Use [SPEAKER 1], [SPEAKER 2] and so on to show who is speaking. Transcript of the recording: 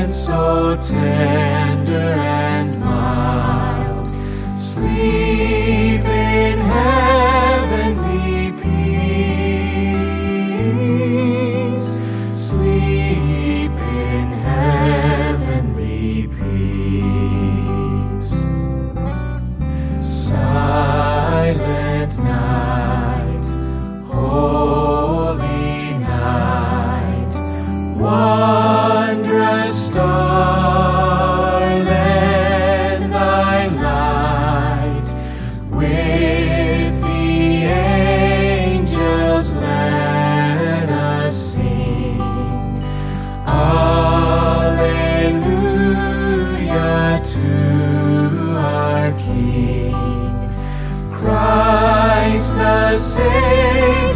[SPEAKER 1] so tender and mild, sleep in heavenly peace, sleep in heavenly peace. Silent night, holy night, wondrous star, lend thy light. With the angels let us sing, Alleluia to our King, Christ the Savior.